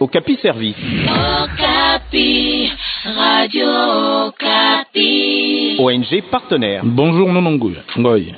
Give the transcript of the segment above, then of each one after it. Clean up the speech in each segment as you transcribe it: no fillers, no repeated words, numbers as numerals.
Okapi Service. Okapi, Radio Okapi. ONG partenaire. Bonjour Nonongoy. Ngoy.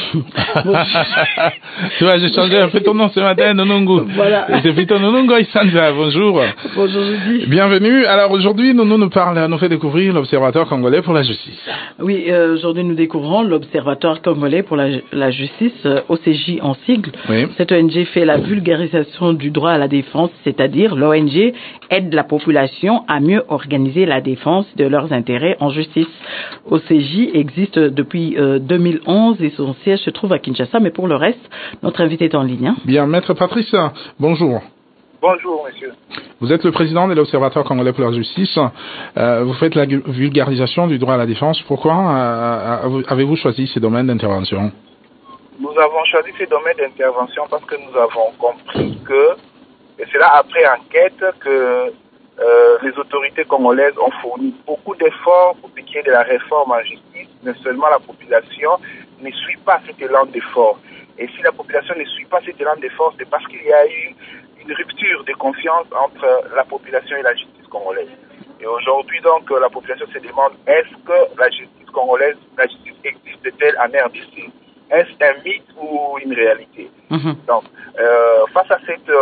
Tu vois, j'ai changé un peu ton nom ce matin, Nonongo. Voilà. C'est plutôt Nonongoy Sanza. Bonjour. Bonjour Judy. Bienvenue. Alors aujourd'hui, Nono nous fait découvrir l'Observatoire congolais pour la justice. Oui, aujourd'hui nous découvrons l'Observatoire congolais pour la justice, OCJ en sigle. Oui. Cette ONG fait la vulgarisation du droit à la défense, c'est-à-dire l'ONG aide la population à mieux organiser la défense de leurs intérêts en justice. OCJ existe depuis 2011 et son siège se trouve à Kinshasa, mais pour le reste, notre invité est en ligne. Hein. Bien, Maître Patrice, bonjour. Bonjour, monsieur. Vous êtes le président de l'Observatoire congolais pour la justice. Vous faites la vulgarisation du droit à la défense. Pourquoi avez-vous choisi ces domaines d'intervention? Nous avons choisi ces domaines d'intervention parce que nous avons compris que, et c'est là après enquête, que les autorités congolaises ont fourni beaucoup d'efforts pour ce qui est de la réforme en justice, mais seulement la population ne suit pas cet élan d'effort. Et si la population ne suit pas cet élan d'effort, c'est parce qu'il y a eu une rupture de confiance entre la population et la justice congolaise. Et aujourd'hui, donc, la population se demande, est-ce que la justice congolaise, la justice existe-t-elle en RDC? Est-ce un mythe ou une réalité? Donc, face à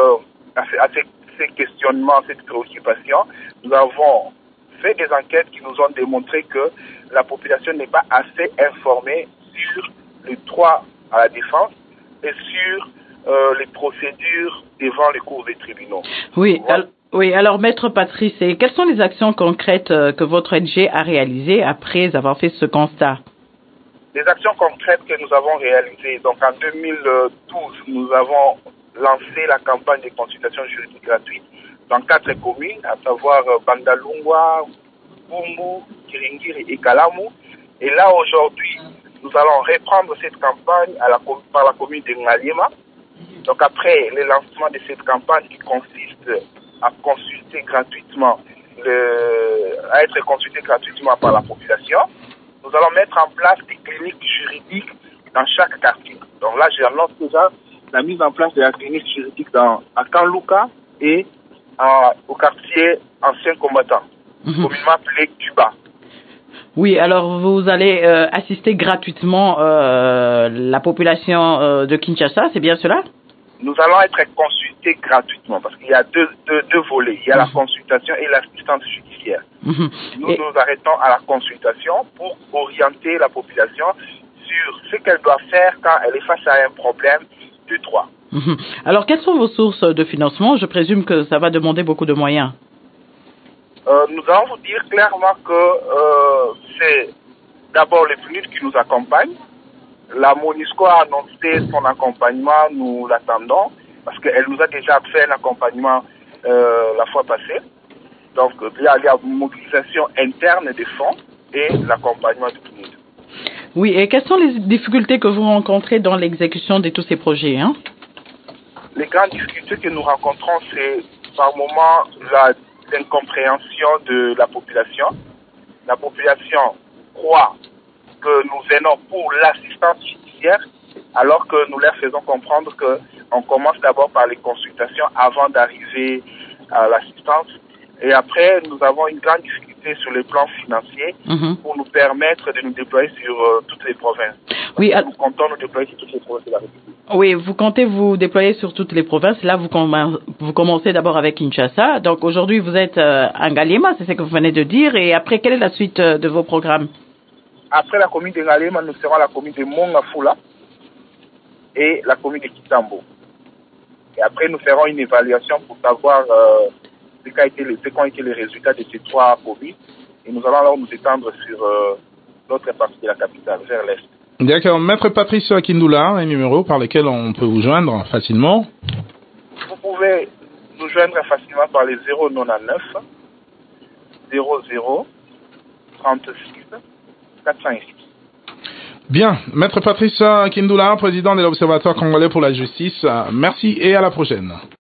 ces questionnements, cette préoccupation, nous avons fait des enquêtes qui nous ont démontré que la population n'est pas assez informée sur le droit à la défense et sur les procédures devant les cours des tribunaux. Oui, Voilà. Alors Maître Patrice, quelles sont les actions concrètes que votre ONG a réalisées après avoir fait ce constat? Les actions concrètes que nous avons réalisées, donc en 2012, nous avons lancé la campagne de consultation juridique gratuite dans 4 communes, à savoir Bandalungwa, Bumbu, Kiringiri et Kalamu. Et là, aujourd'hui, nous allons reprendre cette campagne par la commune de Ngaliema. Donc après le lancement de cette campagne qui consiste à consulter gratuitement, à être consulté gratuitement par la population, nous allons mettre en place des cliniques juridiques dans chaque quartier. Donc là, j'annonce déjà la mise en place de la clinique juridique à Kanluka et au quartier ancien combattant, communément appelé Cuba. Oui, alors vous allez assister gratuitement la population de Kinshasa, c'est bien cela? Nous allons être consultés gratuitement parce qu'il y a deux volets. Il y a la consultation et l'assistance judiciaire. Nous nous arrêtons à la consultation pour orienter la population sur ce qu'elle doit faire quand elle est face à un problème de droit. Alors, quelles sont vos sources de financement? Je présume que ça va demander beaucoup de moyens. Nous allons vous dire clairement que c'est d'abord les PNUD qui nous accompagnent. La MONUSCO a annoncé son accompagnement, nous l'attendons, parce qu'elle nous a déjà fait un accompagnement la fois passée. Donc, il y a la mobilisation interne des fonds et l'accompagnement du PNUD. Oui, et quelles sont les difficultés que vous rencontrez dans l'exécution de tous ces projets, hein? Les grandes difficultés que nous rencontrons, c'est par moment l'incompréhension de la population. La population croit que nous aidons pour l'assistance judiciaire, alors que nous leur faisons comprendre qu'on commence d'abord par les consultations avant d'arriver à l'assistance. Et après, nous avons une grande difficulté sur le plan financier pour nous permettre de nous déployer sur toutes les provinces. Oui, nous comptons nous déployer sur toutes les provinces de la République. Oui, vous comptez vous déployer sur toutes les provinces. Là, vous commencez d'abord avec Kinshasa. Donc aujourd'hui, vous êtes à Ngaliema, c'est ce que vous venez de dire. Et après, quelle est la suite de vos programmes? Après la commune de Ngaliema, nous serons la commune de Mongafula et la commune de Kitambo. Et après, nous ferons une évaluation pour savoir ce qu'ont été les résultats de ces 3 communes. Et nous allons alors nous étendre sur l'autre partie de la capitale, vers l'est. D'accord. Maître Patrice Kindoula, un numéro par lequel on peut vous joindre facilement? Vous pouvez nous joindre facilement par les 099 00 36 406. Bien. Maître Patrice Kindoula, président de l'Observatoire congolais pour la justice. Merci et à la prochaine.